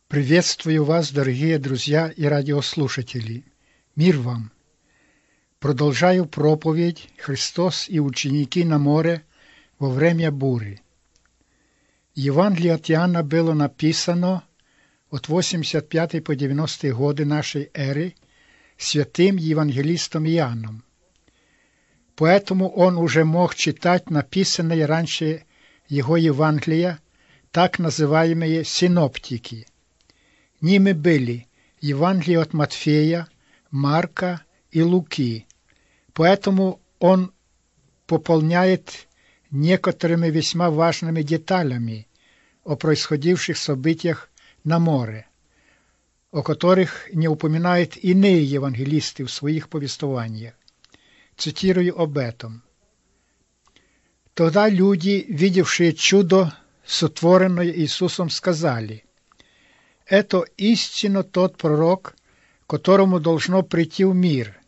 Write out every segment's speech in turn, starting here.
Приветствую вас, дорогие друзья и радиослушатели. Мир вам! Продолжаю проповедь «Христос и ученики на море во время бури». Евангелие от Иоанна было написано от 85 по 90 годы нашей эры святым евангелистом Иоанном. Поэтому он уже мог читать написанные раньше его Евангелия, так называемые синоптики. Ними были Евангелие от Матфея, Марка и Луки. Поэтому он пополняет некоторыми весьма важными деталями о происходивших событиях на море, о которых не упоминают иные евангелисты в своих повествованиях. Цитирую об этом. Тогда люди, видевшие чудо, сотворенное Иисусом, сказали: «Это истинно тот пророк, которому должно прийти в мир».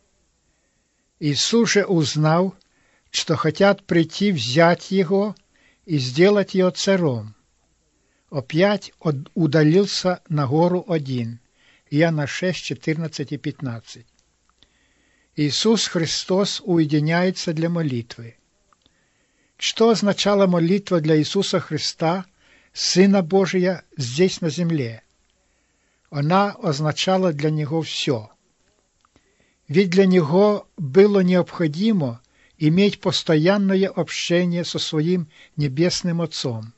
Иисус же узнал, что хотят прийти взять его и сделать его царем. Опять удалился на гору один. Иоанна 6, 14 и 15. Иисус Христос уединяется для молитвы. Что означала молитва для Иисуса Христа, Сына Божия, здесь на земле? Она означала для Него все. Ведь для Него было необходимо иметь постоянное общение со Своим Небесным Отцом.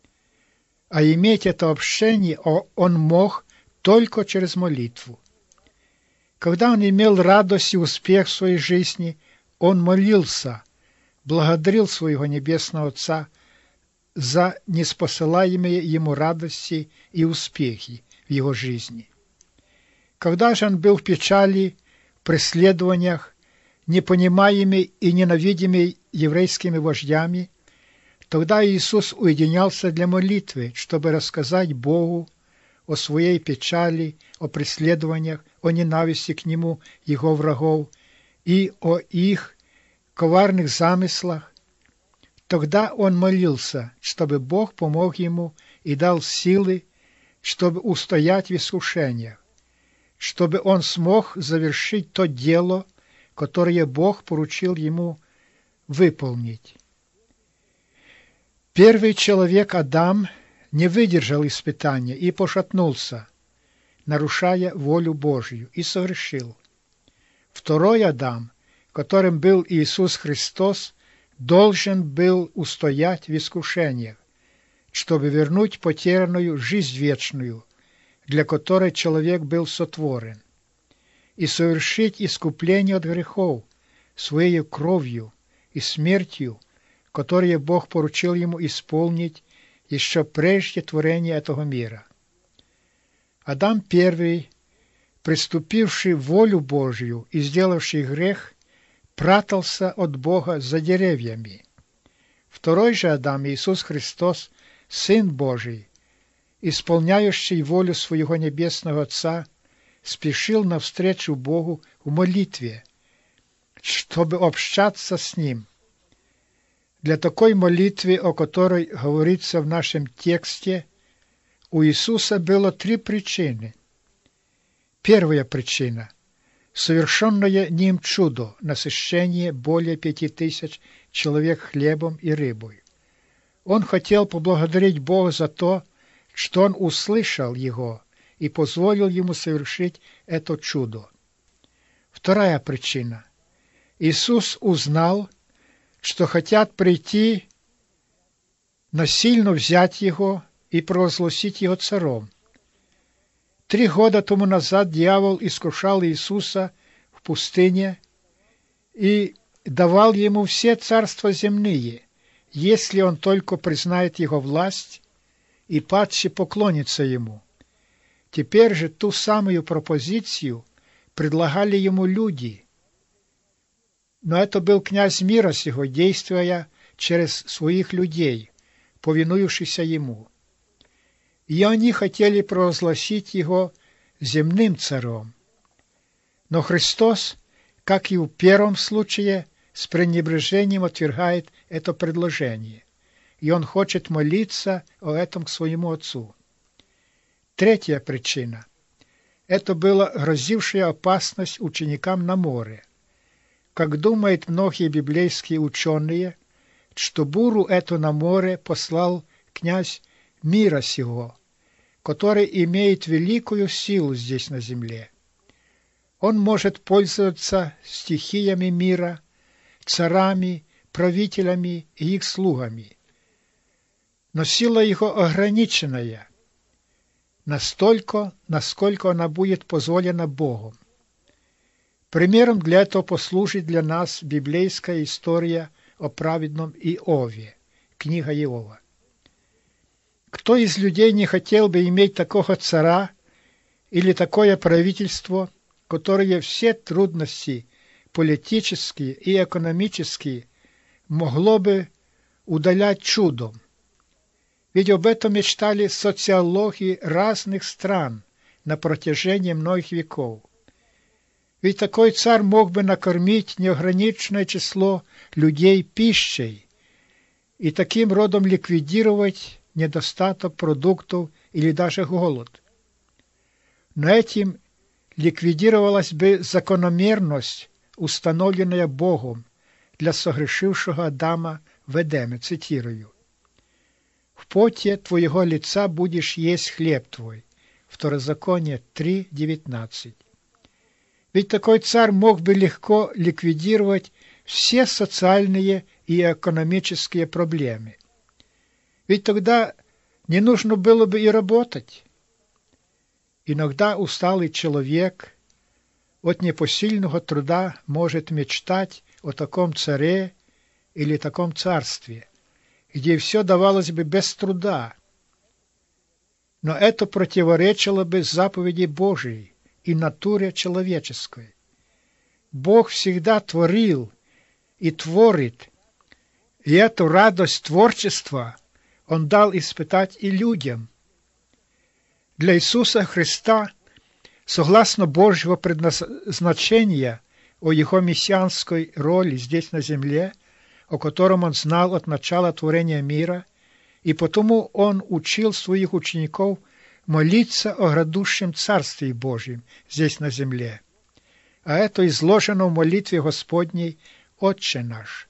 А иметь это общение Он мог только через молитву. Когда Он имел радость и успех в своей жизни, Он молился, благодарил Своего Небесного Отца за неспосылаемые Ему радости и успехи в Его жизни. Когда же Он был в печали, преследованиях, непонимаемый и ненавидимый еврейскими вождями, тогда Иисус уединялся для молитвы, чтобы рассказать Богу о своей печали, о преследованиях, о ненависти к Нему Его врагов и о их коварных замыслах. Тогда Он молился, чтобы Бог помог Ему и дал силы, чтобы устоять в искушениях, чтобы Он смог завершить то дело, которое Бог поручил Ему выполнить. Первый человек, Адам, не выдержал испытания и пошатнулся, нарушая волю Божью, и согрешил. Второй Адам, которым был Иисус Христос, должен был устоять в искушениях, чтобы вернуть потерянную жизнь вечную, для которой человек был сотворен, и совершить искупление от грехов своей кровью и смертью, которые Бог поручил ему исполнить еще прежде творения этого мира. Адам первый, приступивший волю Божью и сделавший грех, прятался от Бога за деревьями. Второй же Адам, Иисус Христос, Сын Божий, исполняющий волю своего Небесного Отца, спешил навстречу Богу в молитве, чтобы общаться с Ним. Для такой молитвы, о которой говорится в нашем тексте, у Иисуса было три причины. Первая причина – совершенное Ним чудо, насыщение более 5000 человек хлебом и рыбой. Он хотел поблагодарить Бога за то, что Он услышал его и позволил ему совершить это чудо. Вторая причина. Иисус узнал, что хотят прийти, насильно взять его и провозгласить его царем. 3 года тому назад дьявол искушал Иисуса в пустыне и давал ему все царства земные, если он только признает его власть и падший поклонится ему. Теперь же ту самую пропозицию предлагали ему люди. Но это был князь мира сего, действуя через своих людей, повинующихся ему. И они хотели провозгласить его земным царем. Но Христос, как и в первом случае, с пренебрежением отвергает это предложение, и он хочет молиться о этом к своему Отцу. Третья причина – это была грозившая опасность ученикам на море. Как думают многие библейские ученые, что бурю эту на море послал князь мира сего, который имеет великую силу здесь на земле. Он может пользоваться стихиями мира, царами, правителями и их слугами. Но сила его ограниченная, настолько, насколько она будет позволена Богом. Примером для этого послужит для нас библейская история о праведном Иове, книга Иова. Кто из людей не хотел бы иметь такого царя или такое правительство, которое все трудности политические и экономические могло бы удалять чудом? Ведь об этом мечтали социологи разных стран на протяжении многих веков. Ведь такой царь мог бы накормить неограниченное число людей пищей и таким родом ликвидировать недостаток продуктов или даже голод. Но этим ликвидировалась бы закономерность, установленная Богом для согрешившего Адама в Эдеме, цитирую: «В поте твоего лица будешь есть хлеб твой». Второзаконие 3:19. Ведь такой царь мог бы легко ликвидировать все социальные и экономические проблемы. Ведь тогда не нужно было бы и работать. Иногда усталый человек от непосильного труда может мечтать о таком царе или таком царстве, где все давалось бы без труда. Но это противоречило бы заповеди Божией и натуре человеческой. Бог всегда творил и творит, и эту радость творчества Он дал испытать и людям. Для Иисуса Христа, согласно Божьего предназначения о Его мессианской роли здесь на земле, о котором Он знал от начала творения мира, и потому Он учил своих учеников молиться о грядущем Царстве Божьем здесь на земле. А это изложено в молитве Господней «Отче наш».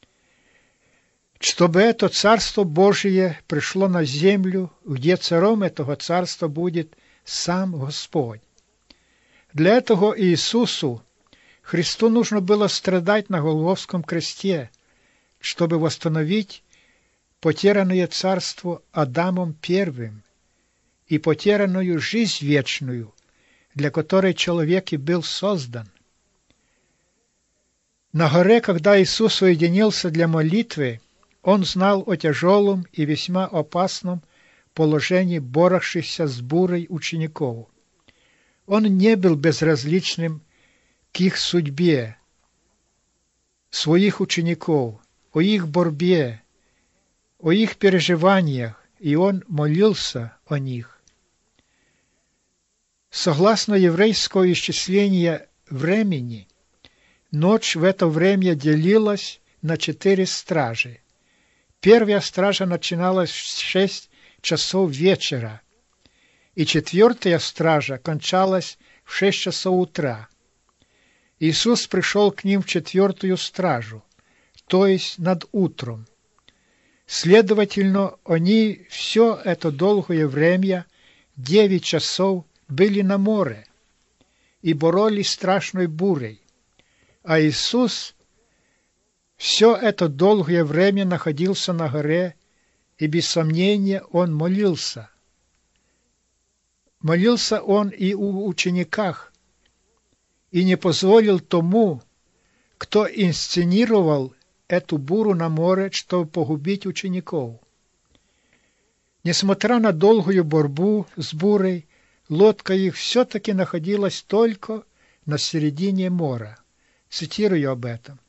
Чтобы это Царство Божие пришло на землю, где царем этого Царства будет сам Господь. Для этого Иисусу Христу нужно было страдать на Голгофском кресте, чтобы восстановить потерянное царство Адамом первым и потерянную жизнь вечную, для которой человек и был создан. На горе, когда Иисус соединился для молитвы, Он знал о тяжелом и весьма опасном положении боровшихся с бурей учеников. Он не был безразличным к их судьбе, своих учеников, о их борьбе, о их переживаниях, и Он молился о них. Согласно еврейского исчисления времени, ночь в это время делилась на 4 стражи. Первая стража начиналась в 6 часов вечера, и 4-я стража кончалась в 6 часов утра. Иисус пришел к ним в 4-ю стражу, то есть над утром. Следовательно, они все это долгое время, 9 часов, были на море и боролись страшной бурей, а Иисус все это долгое время находился на горе, и без сомнения Он молился. Молился Он и у учениках, и не позволил тому, кто инсценировал эту бурю на море, чтобы погубить учеников. Несмотря на долгую борьбу с бурей, лодка их все-таки находилась только на середине моря. Цитирую об этом.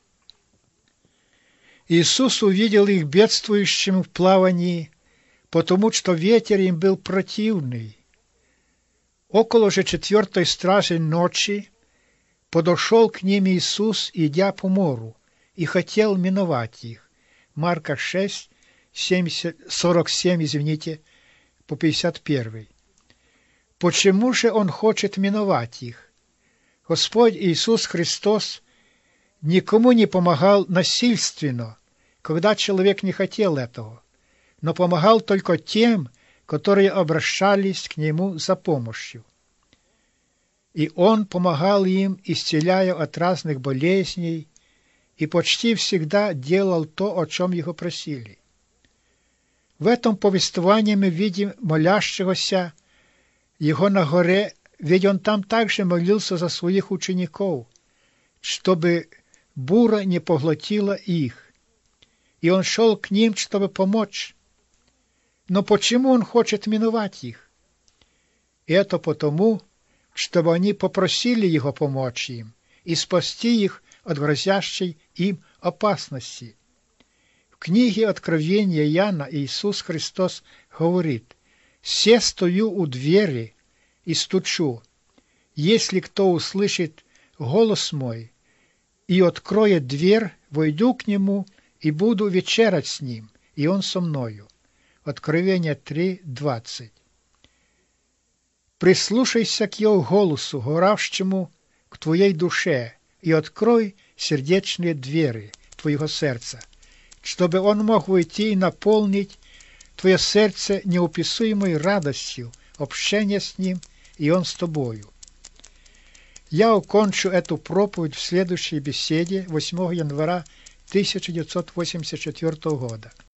Иисус увидел их бедствующим в плавании, потому что ветер им был противный. Около же 4-й стражи ночи подошел к ним Иисус, идя по морю, и хотел миновать их. Марка 6, 47, по 51. Почему же Он хочет миновать их? Господь Иисус Христос никому не помогал насильственно, когда человек не хотел этого, но помогал только тем, которые обращались к Нему за помощью. И Он помогал им, исцеляя от разных болезней, и почти всегда делал то, о чем Его просили. В этом повествовании мы видим молящегося Его на горе, ведь Он там также молился за своих учеников, чтобы буря не поглотила их. И Он шел к ним, чтобы помочь. Но почему Он хочет миновать их? Это потому, чтобы они попросили Его помочь им и спасти их от грозящей им опасности. В книге Откровения Иоанна Иисус Христос говорит: «Се стою у двери и стучу. Если кто услышит голос мой и откроет дверь, войду к нему и буду вечерять с ним, и он со мною». Откровение 3:20. Прислушайся к Его голосу, говорящему к твоей душе, и открой сердечные двери твоего сердца, чтобы Он мог войти и наполнить твое сердце неописуемой радостью общения с Ним, и Он с тобою. Я окончу эту проповедь в следующей беседе 8 января 1984 года.